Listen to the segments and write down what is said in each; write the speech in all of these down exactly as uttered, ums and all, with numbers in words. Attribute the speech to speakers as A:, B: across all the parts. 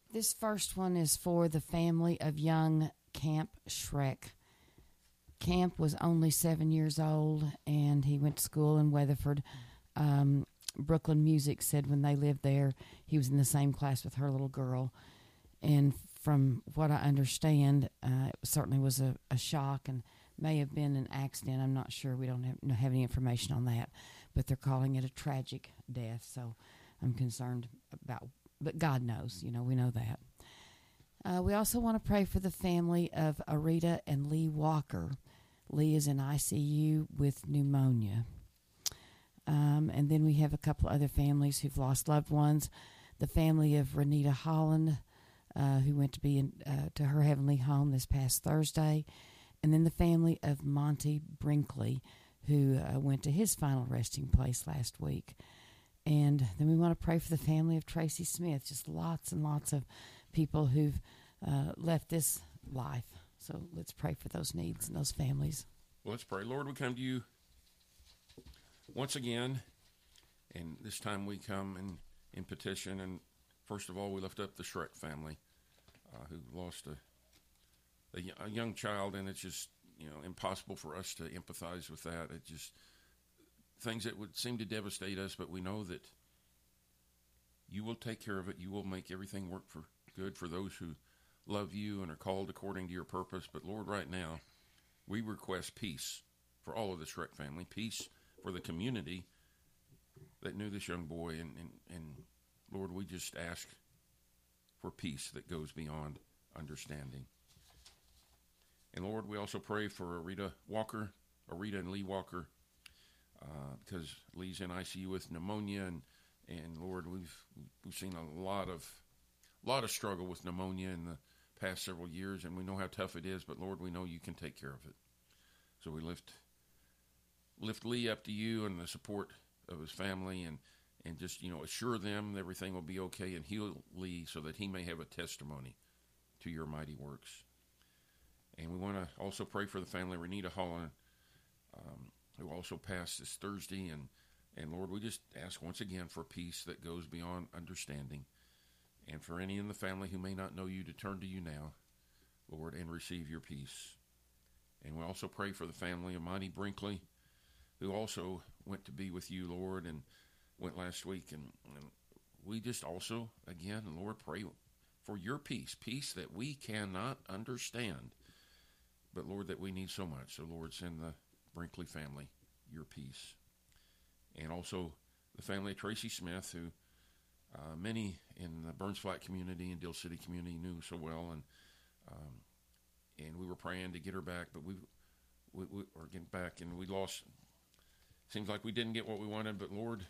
A: This first one is for the family of young Camp Shrek. Camp was only seven years old, and he went to school in Weatherford. Um, Brooklyn Music said when they lived there, he was in the same class with her little girl. And from what I understand, uh, it certainly was a, a shock and may have been an accident. I'm not sure. We don't have, don't have any information on that. But they're calling it a tragic death, so I'm concerned about, but God knows, you know, we know that. Uh, we also want to pray for the family of Arita and Lee Walker. Lee is in I C U with pneumonia. Um, and then we have a couple other families who've lost loved ones. The family of Renita Holland, uh, who went to be in, uh, to her heavenly home this past Thursday. And then the family of Monty Brinkley, who uh, went to his final resting place last week. And then we want to pray for the family of Tracy Smith. Just lots and lots of people who've uh, left this life. So let's pray for those needs and those families.
B: Well, let's pray. Lord, we come to you once again, and this time we come in, in petition. And first of all, we lift up the Shrek family uh, who lost a, a, a young child, and it's just, you know, impossible for us to empathize with that. It just things that would seem to devastate us, but we know that you will take care of it. You will make everything work for good for those who love you and are called according to your purpose. But Lord, right now, we request peace for all of the Shrek family, peace for the community that knew this young boy. And, and, and Lord, we just ask for peace that goes beyond understanding. And Lord, we also pray for Arita Walker, Arita and Lee Walker, uh, because Lee's in I C U with pneumonia, and and Lord, we've we've seen a lot of lot of struggle with pneumonia in the past several years, and we know how tough it is. But Lord, we know you can take care of it. So we lift lift Lee up to you and the support of his family, and and just, you know, assure them that everything will be okay, and heal Lee so that he may have a testimony to your mighty works. And we want to also pray for the family of Renita Holland, um, who also passed this Thursday. And, and Lord, we just ask once again for peace that goes beyond understanding. And for any in the family who may not know you, to turn to you now, Lord, and receive your peace. And we also pray for the family of Monty Brinkley, who also went to be with you, Lord, and went last week. And, and we just also, again, Lord, pray for your peace, peace that we cannot understand, but, Lord, that we need so much. So, Lord, send the Brinkley family your peace. And also the family of Tracy Smith, who uh, many in the Burns Flat community and Dill City community knew so well. And um, and we were praying to get her back, but we, we, we are getting back, and we lost. Seems like we didn't get what we wanted, but, Lord,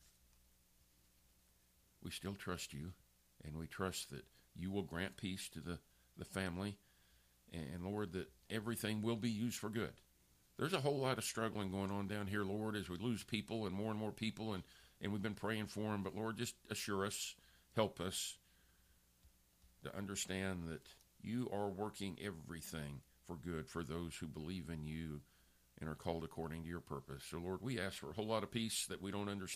B: we still trust you, and we trust that you will grant peace to the, the family. And, Lord, that everything will be used for good. There's a whole lot of struggling going on down here, Lord, as we lose people and more and more people, and, and we've been praying for them. But, Lord, just assure us, help us to understand that you are working everything for good for those who believe in you and are called according to your purpose. So, Lord, we ask for a whole lot of peace that we don't understand.